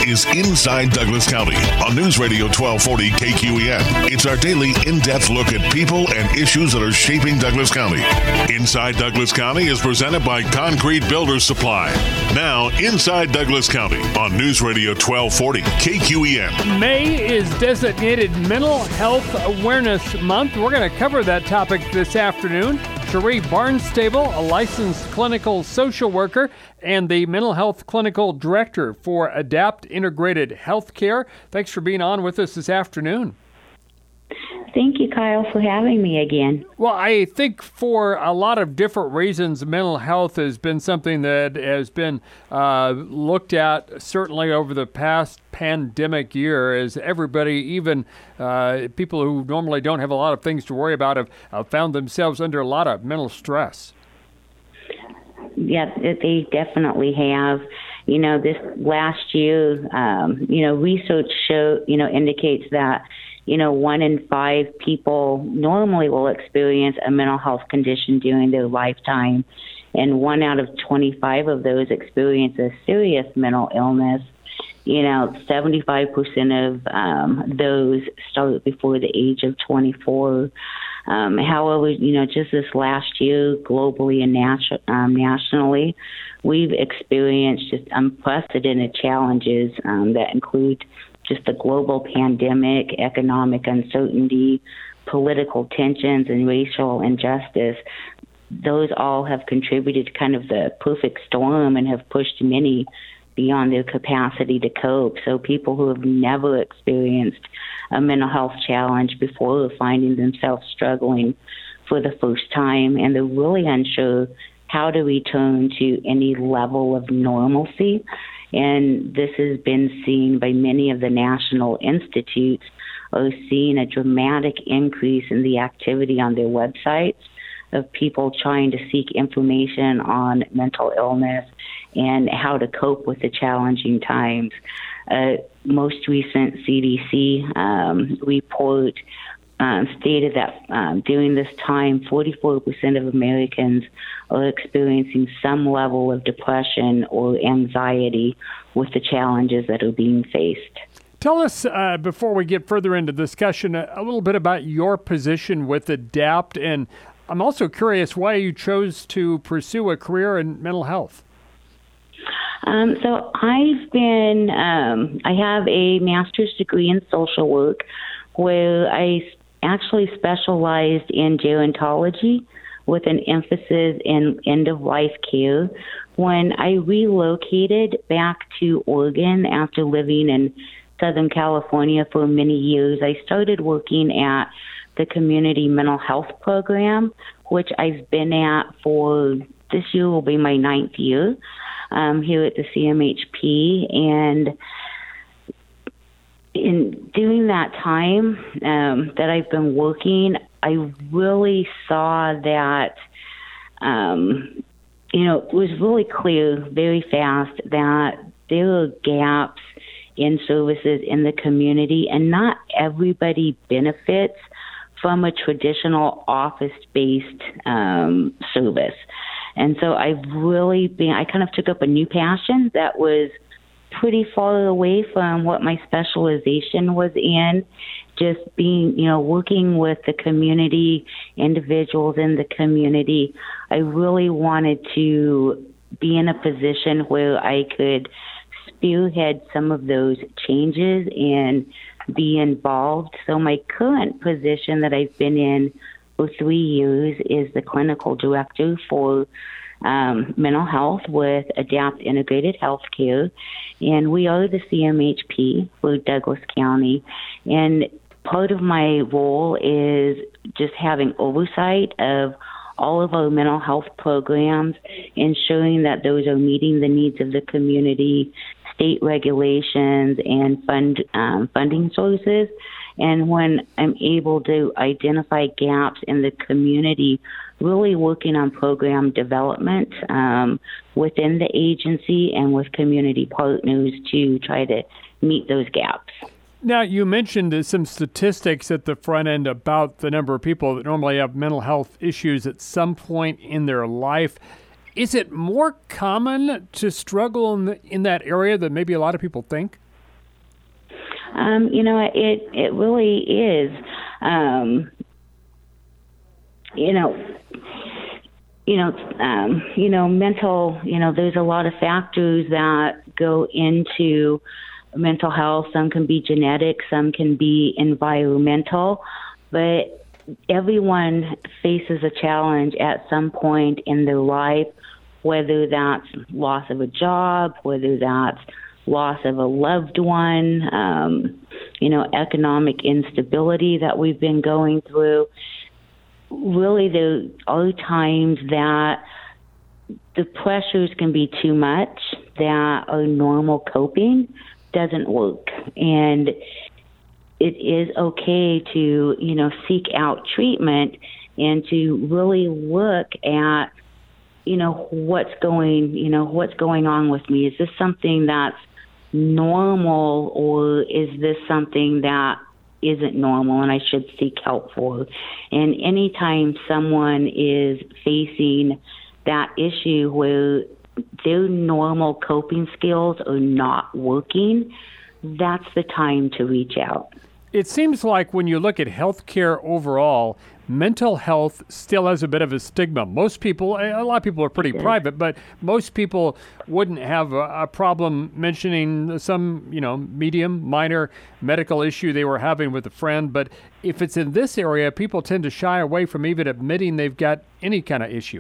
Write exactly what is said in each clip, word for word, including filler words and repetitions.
is Inside Douglas County on News Radio twelve forty K Q E N. It's our daily in-depth look at people and issues that are shaping Douglas County. Inside Douglas County is presented by Concrete Builders Supply. Now, Inside Douglas County on News Radio twelve forty K Q E N. May is designated Mental Health Awareness Month. We're going to cover that topic this afternoon. Cherie Barnstable, a licensed clinical social worker and the mental health clinical director for Adapt Integrated Healthcare. Thanks for being on with us this afternoon. Thank you, Kyle, for having me again. Well, I think for a lot of different reasons, mental health has been something that has been uh, looked at certainly over the past pandemic year, as everybody, even uh, people who normally don't have a lot of things to worry about, have uh, found themselves under a lot of mental stress. Yeah, they definitely have. You know, this last year, um, you know, research show, you know, indicates that you know, one in five people normally will experience a mental health condition during their lifetime, and one out of twenty-five of those experience a serious mental illness. You know, seventy-five percent of um, those start before the age of twenty-four. Um, however, you know, just this last year, globally and natu- um, nationally, we've experienced just unprecedented challenges um, that include just the global pandemic, economic uncertainty, political tensions, and racial injustice. Those all have contributed to kind of the perfect storm and have pushed many beyond their capacity to cope. So people who have never experienced a mental health challenge before are finding themselves struggling for the first time, and they're really unsure how to return to any level of normalcy. And this has been seen by many of the national institutes, are seeing a dramatic increase in the activity on their websites of people trying to seek information on mental illness and how to cope with the challenging times. Uh, most recent C D C um, report Um, stated that um, during this time, forty-four percent of Americans are experiencing some level of depression or anxiety with the challenges that are being faced. Tell us, uh, before we get further into discussion, a, a little bit about your position with Adapt, and I'm also curious why you chose to pursue a career in mental health. Um, so I've been, um, I have a master's degree in social work where I actually specialized in gerontology with an emphasis in end-of-life care. When I relocated back to Oregon after living in Southern California for many years, I started working at the Community Mental Health Program, which I've been at for, this year will be my ninth year um, here at the C M H P. And in during that time um, that I've been working, I really saw that, um, you know, it was really clear very fast that there are gaps in services in the community, and not everybody benefits from a traditional office-based um, service. And so I've really been, I kind of took up a new passion that was pretty far away from what my specialization was in, just being, you know, working with the community, individuals in the community. I really wanted to be in a position where I could spearhead some of those changes and be involved. So my current position that I've been in for three years is the clinical director for Um, mental health with Adapt Integrated Healthcare, and we are the C M H P for Douglas County. And part of my role is just having oversight of all of our mental health programs, ensuring that those are meeting the needs of the community, state regulations, and fund um, funding sources. And when I'm able to identify gaps in the community, really working on program development um, within the agency and with community partners to try to meet those gaps. Now, you mentioned some statistics at the front end about the number of people that normally have mental health issues at some point in their life. Is it more common to struggle in, the, in that area than maybe a lot of people think? Um, you know, it it really is. Um, you know, you know, um, you know, mental. You know, there's a lot of factors that go into mental health. Some can be genetic, some can be environmental, but everyone faces a challenge at some point in their life, whether that's loss of a job, whether that's loss of a loved one, um, you know, economic instability that we've been going through. Really, there are times that the pressures can be too much, that our normal coping doesn't work. And it is okay to, you know, seek out treatment and to really look at, you know, what's going, you know, what's going on with me. Is this something that's normal, or is this something that isn't normal and I should seek help for? And anytime someone is facing that issue where their normal coping skills are not working, that's the time to reach out. It seems like when you look at healthcare overall, mental health still has a bit of a stigma. Most people, a lot of people are pretty private, but most people wouldn't have a, a problem mentioning some, you know, medium, minor medical issue they were having with a friend. But if it's in this area, people tend to shy away from even admitting they've got any kind of issue.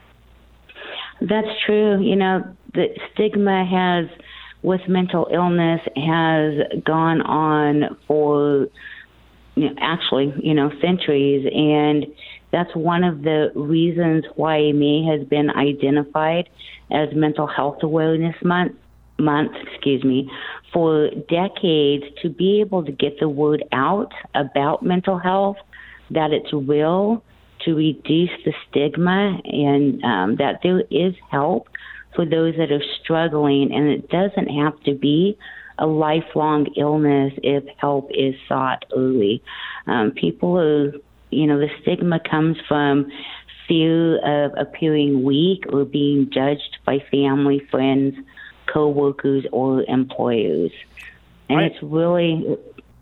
That's true. You know, the stigma has, with mental illness, has gone on for, you know, actually, you know, centuries. And that's one of the reasons why May has been identified as Mental Health Awareness Month, month, excuse me, for decades, to be able to get the word out about mental health, that it's real, to reduce the stigma, and um, that there is help for those that are struggling, and it doesn't have to be a lifelong illness if help is sought early. Um, people are, you know, the stigma comes from fear of appearing weak or being judged by family, friends, co-workers, or employers. And I, it's really...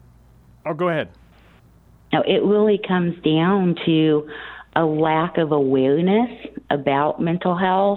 Oh, go ahead. No, it really comes down to a lack of awareness about mental health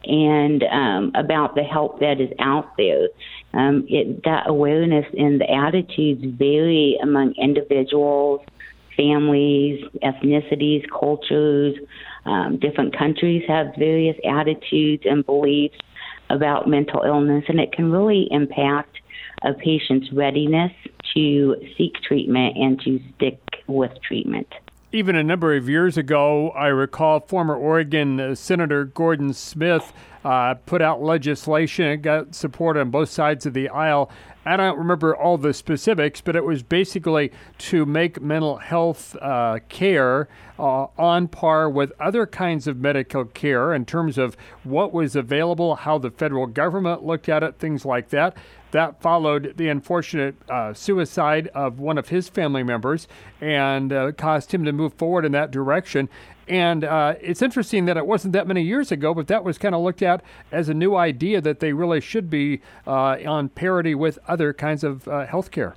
and um, about the help that is out there. Um, it, that awareness and the attitudes vary among individuals, families, ethnicities, cultures. Um, different countries have various attitudes and beliefs about mental illness, and it can really impact a patient's readiness to seek treatment and to stick with treatment. Even a number of years ago, I recall former Oregon uh, Senator Gordon Smith uh, put out legislation. It got support on both sides of the aisle. I don't remember all the specifics, but it was basically to make mental health uh, care uh, on par with other kinds of medical care in terms of what was available, how the federal government looked at it, things like that. That followed the unfortunate uh, suicide of one of his family members and uh, caused him to move forward in that direction. And uh, it's interesting that it wasn't that many years ago, but that was kind of looked at as a new idea that they really should be uh, on parity with other kinds of uh, health care.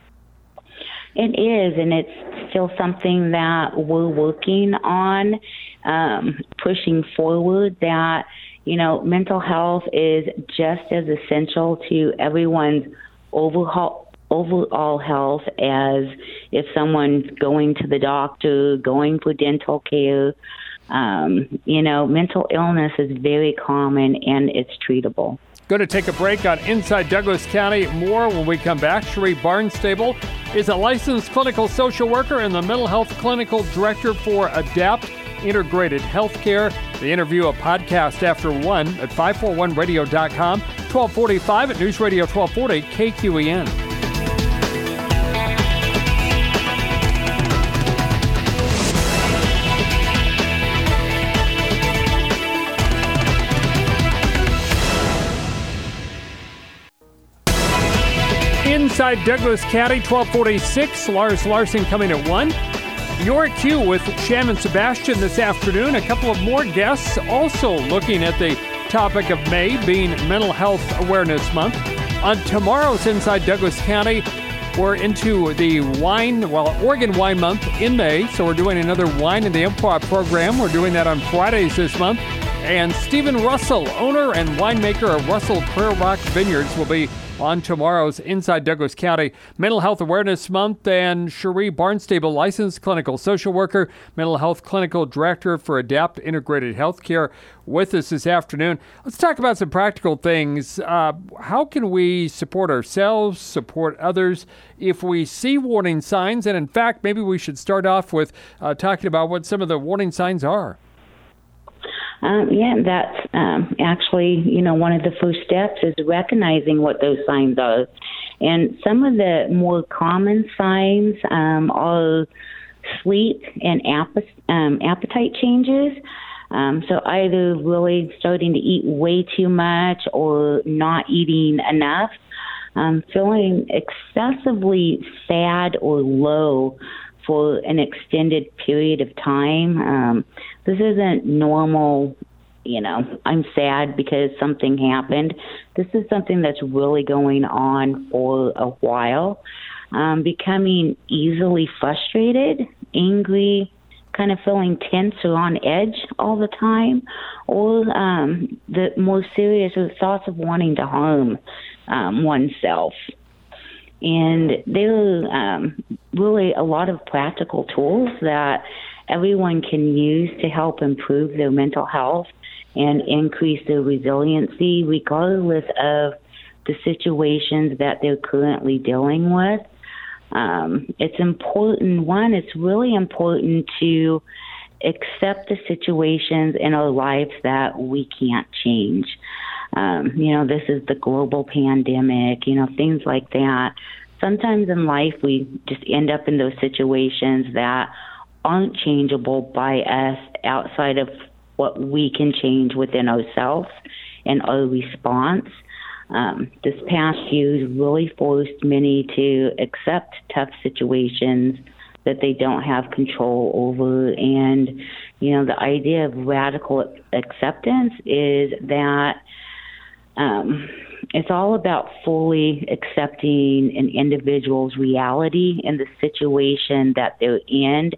It is, and it's still something that we're working on, um, pushing forward, that, you know, mental health is just as essential to everyone's overall overall health as if someone's going to the doctor, going for dental care. Um, you know, mental illness is very common and it's treatable. Going to take a break on Inside Douglas County. More when we come back. Cherie Barnstable is a licensed clinical social worker and the mental health clinical director for ADAPT Integrated Healthcare. The interview, a podcast after one at five forty-one radio dot com, twelve forty-five at News Radio twelve forty K Q E N. Inside Douglas County, twelve forty-six. Lars Larson coming at one. Your Q with Shannon Sebastian this afternoon. A couple of more guests also looking at the topic of May being Mental Health Awareness Month. On tomorrow's Inside Douglas County, We're into the wine, well, Oregon Wine Month in May, so we're doing another Wine in the Improv program. We're doing that on Fridays this month. And Stephen Russell, owner and winemaker of Russell Prairie Rock Vineyards, will be on tomorrow's Inside Douglas County Mental Health Awareness Month. And Cherie Barnstable, licensed clinical social worker, mental health clinical director for Adapt Integrated Healthcare, with us this afternoon. Let's talk about some practical things. Uh, how can we support ourselves, support others if we see warning signs? And in fact, maybe we should start off with uh, talking about what some of the warning signs are. Um, yeah, that's um, actually, you know, one of the first steps is recognizing what those signs are. And some of the more common signs um, are sleep and ap- um, appetite changes. Um, so either really starting to eat way too much or not eating enough, um, feeling excessively sad or low for an extended period of time. Um, this isn't normal, you know, I'm sad because something happened. This is something that's really going on for a while. Um, becoming easily frustrated, angry, kind of feeling tense or on edge all the time, or um, the more serious thoughts of wanting to harm um, oneself. And there are um, really a lot of practical tools that everyone can use to help improve their mental health and increase their resiliency, regardless of the situations that they're currently dealing with. Um, it's important, one, it's really important to accept the situations in our lives that we can't change. Um, you know, this is the global pandemic, you know, things like that. Sometimes in life, we just end up in those situations that aren't changeable by us outside of what we can change within ourselves and our response. Um, this past year really forced many to accept tough situations that they don't have control over. And, you know, the idea of radical acceptance is that Um, it's all about fully accepting an individual's reality and the situation that they're in,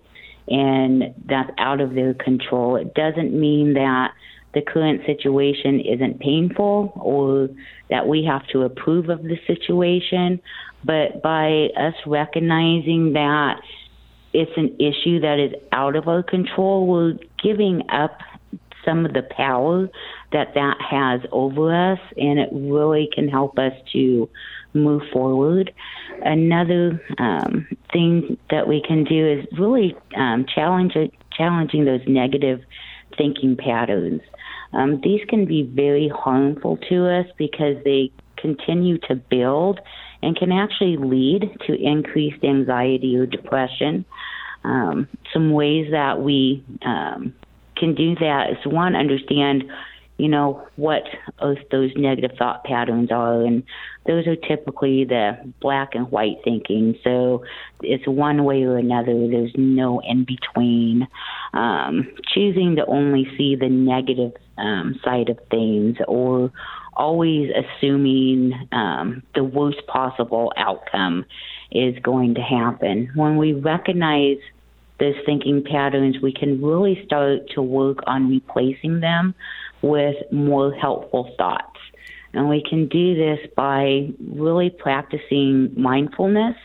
and that's out of their control. It doesn't mean that the current situation isn't painful or that we have to approve of the situation, but by us recognizing that it's an issue that is out of our control, we're giving up some of the power that that has over us, and it really can help us to move forward. Another um, thing that we can do is really um, challenge challenging those negative thinking patterns. Um, these can be very harmful to us because they continue to build and can actually lead to increased anxiety or depression. Um, some ways that we um, can do that is, one, understand, you know, what those negative thought patterns are. And those are typically the black and white thinking. So it's one way or another. There's no in between. Um, choosing to only see the negative um, side of things, or always assuming um, the worst possible outcome is going to happen. When we recognize those thinking patterns, we can really start to work on replacing them with more helpful thoughts. And we can do this by really practicing mindfulness.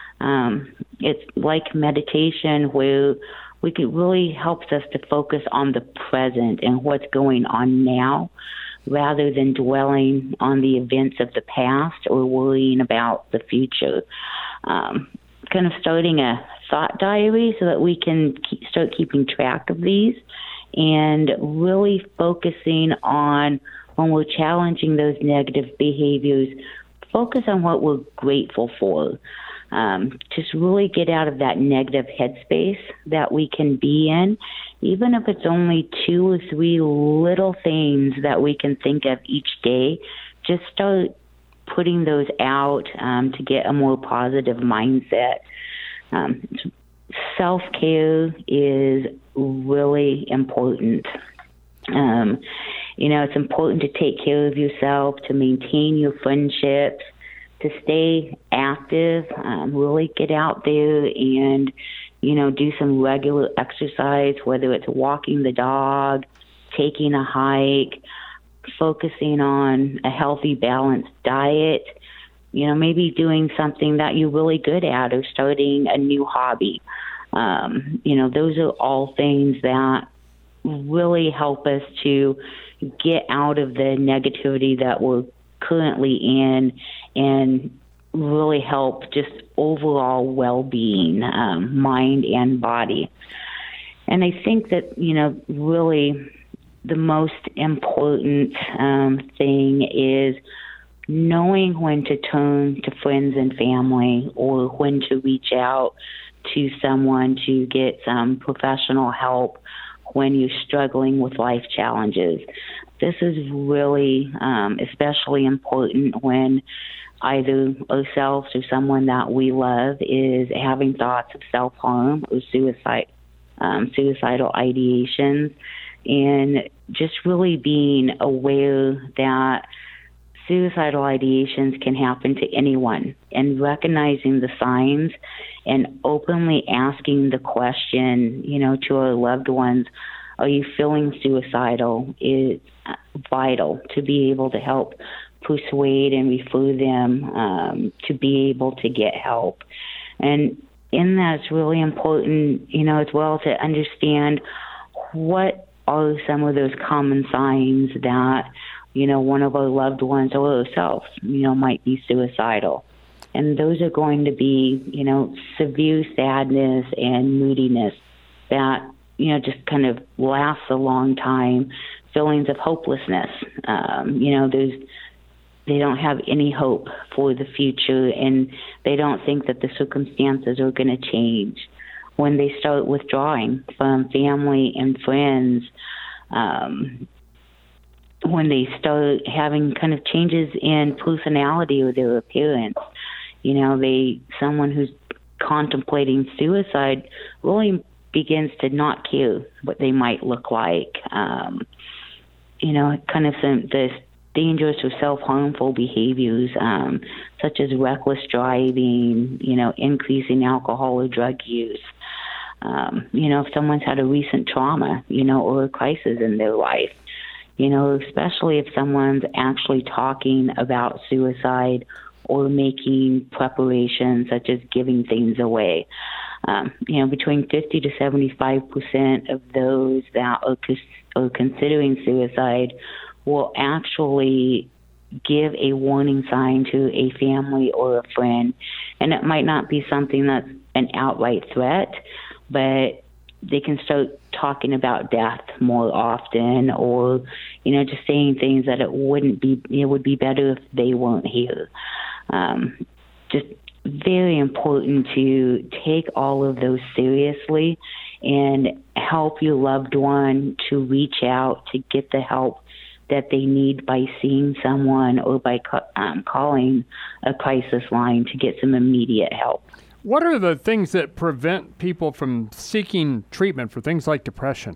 Um, it's like meditation, where we could really helps us to focus on the present and what's going on now, rather than dwelling on the events of the past or worrying about the future. Um, kind of starting a thought diary so that we can keep, start keeping track of these, and really focusing on, when we're challenging those negative behaviors, focus on what we're grateful for. Um, just really get out of that negative headspace that we can be in, even if it's only two or three little things that we can think of each day. Just start putting those out um, to get a more positive mindset. Um, self-care is really important. Um, you know, it's important to take care of yourself, to maintain your friendships, to stay active, um, really get out there and, you know, do some regular exercise, whether it's walking the dog, taking a hike, focusing on a healthy, balanced diet, you know, maybe doing something that you're really good at or starting a new hobby. Um, you know, those are all things that really help us to get out of the negativity that we're currently in and really help just overall well-being, um, mind and body. And I think that, you know, really the most important um, thing is knowing when to turn to friends and family or when to reach out to someone to get some professional help when you're struggling with life challenges. This is really um, especially important when either ourselves or someone that we love is having thoughts of self-harm or suicide, um, suicidal ideations, and just really being aware that suicidal ideations can happen to anyone, and recognizing the signs and openly asking the question, you know, to our loved ones, are you feeling suicidal, is vital to be able to help persuade and refer them um, to be able to get help. And in that, it's really important, you know, as well to understand what are some of those common signs that, you know, one of our loved ones or ourselves, you know, might be suicidal. And those are going to be, you know, severe sadness and moodiness that, you know, just kind of lasts a long time, feelings of hopelessness. Um, you know, there's, they don't have any hope for the future, and they don't think that the circumstances are going to change. When they start withdrawing from family and friends, um, when they start having kind of changes in personality or their appearance, you know, they someone who's contemplating suicide really begins to not care what they might look like. Um, you know, kind of some the dangerous or self-harmful behaviors, um, such as reckless driving, you know, increasing alcohol or drug use. Um, you know, if someone's had a recent trauma, you know, or a crisis in their life, you know, especially if someone's actually talking about suicide or making preparations such as giving things away. Um, you know, between fifty to seventy-five percent of those that are, are considering suicide will actually give a warning sign to a family or a friend. And it might not be something that's an outright threat, but they can start talking about death more often, or, you know, just saying things that it wouldn't be, it would be better if they weren't here. Um, just very important to take all of those seriously and help your loved one to reach out to get the help that they need by seeing someone or by um, calling a crisis line to get some immediate help. What are the things that prevent people from seeking treatment for things like depression?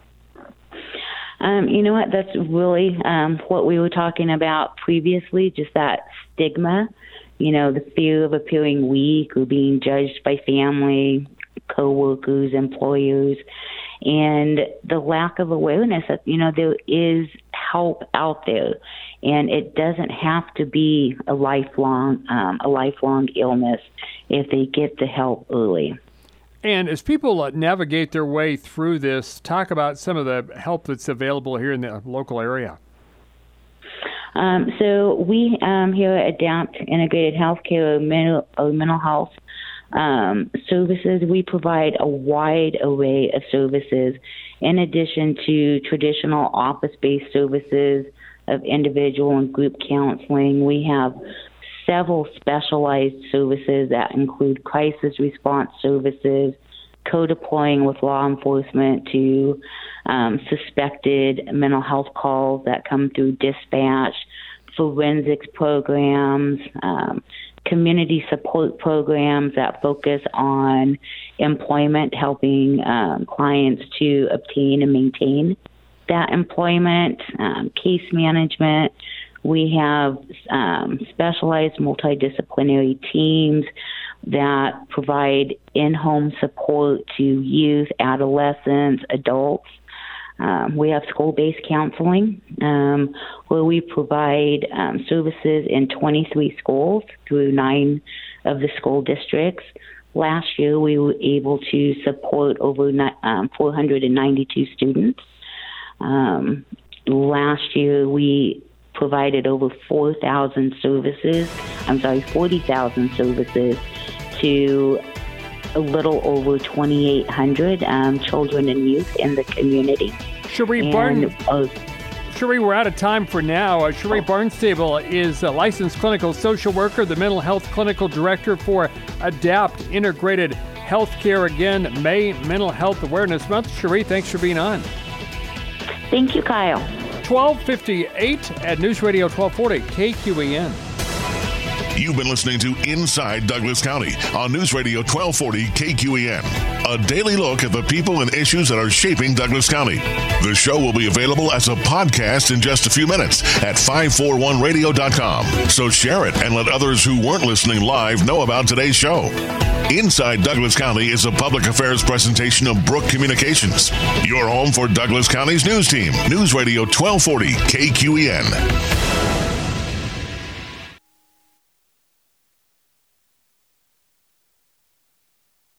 Um, you know what? That's really um, what we were talking about previously, just that stigma, you know, the fear of appearing weak or being judged by family, coworkers, employers, and the lack of awareness that, you know, there is help out there, and it doesn't have to be a lifelong, um, a lifelong illness if they get the help early. And as people uh, navigate their way through this, talk about some of the help that's available here in the local area. Um, so we um, here at ADAPT Integrated Healthcare, mental, or mental health um, services, we provide a wide array of services in addition to traditional office-based services of individual and group counseling. We have several specialized services that include crisis response services, co-deploying with law enforcement to um, suspected mental health calls that come through dispatch, forensics programs, um, community support programs that focus on employment, helping um, clients to obtain and maintain that employment, um, case management. We have um, specialized multidisciplinary teams that provide in-home support to youth, adolescents, adults. Um, we have school-based counseling, um, where we provide um, services in twenty-three schools through nine of the school districts. Last year, we were able to support over um, four hundred ninety-two students. Um, last year, we provided over four thousand services, I'm sorry, forty thousand services to a little over twenty-eight hundred um, children and youth in the community. Cherie Barn. Uh, Cherie, we're out of time for now. Uh, Cherie Barnstable is a licensed clinical social worker, the mental health clinical director for ADAPT Integrated Healthcare. Again, May Mental Health Awareness Month. Cherie, thanks for being on. Thank you, Kyle. twelve fifty-eight at News Radio twelve forty K Q E N. You've been listening to Inside Douglas County on News Radio twelve forty K Q E N, a daily look at the people and issues that are shaping Douglas County. The show will be available as a podcast in just a few minutes at five forty-one radio dot com. So share it and let others who weren't listening live know about today's show. Inside Douglas County is a public affairs presentation of Brook Communications, your home for Douglas County's news team. News Radio twelve forty K Q E N.